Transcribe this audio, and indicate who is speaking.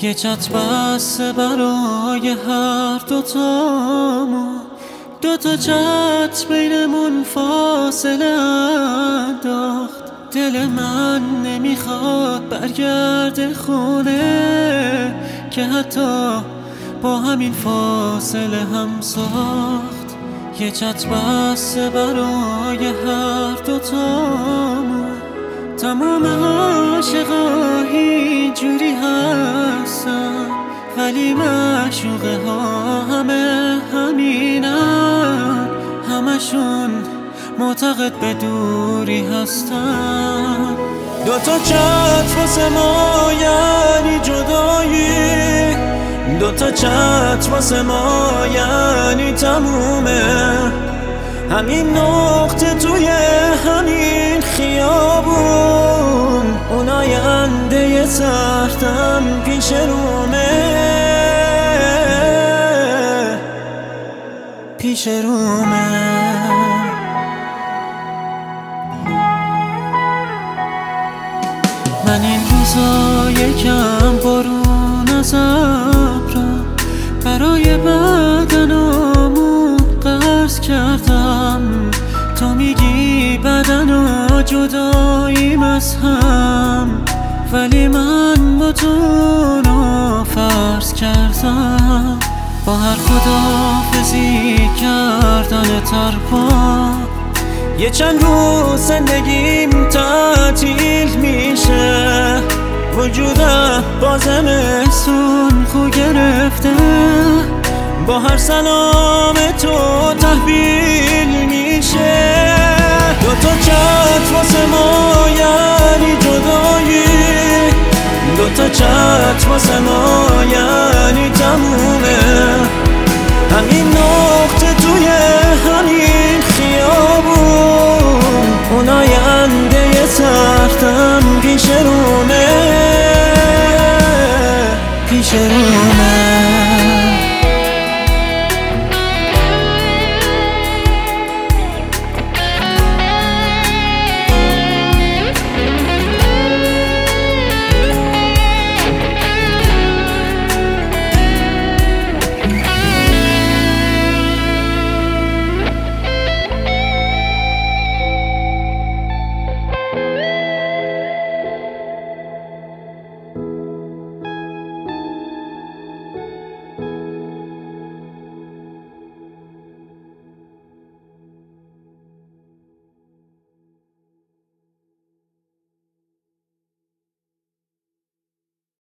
Speaker 1: یه چت بسته برای هر دوتامون، دوتا چت بینمون فاصله انداخت. دل من نمیخواد برگرده خونه که حتی با همین فاصله هم ساخت. یه چت بسته برای هر دوتامون، تمام عاشقا اینجوری هستن، ولی معشوقه ها همه همینن، همشون معتقد به دوری هستن. دوتا چت واسه ما یعنی جدایی، دوتا چت واسه ما یعنی تمومه. همین نقطه توی همین خیابون، اون آینده سختم پیش رومه، پیش رومه. من این روزا یکم بارون از ابرم، برای بدنامون قرض کردم. تو میگی بدن و جداییم از هم، ولی من با تو رو فرض کردم. با هر خداحافظی کردن ترپا، یه چند روز زندگیم تعطیل میشه. وجودم با زمستون خو گرفته، با هر سلام تو تحویل میشه. دوتا چت واسه ما یعنی جدایی، دوتا چت واسه ما یعنی تمومه. همین نقطه توی همین خیابون، اون آینده سختم پیش رومه، پیش رومه.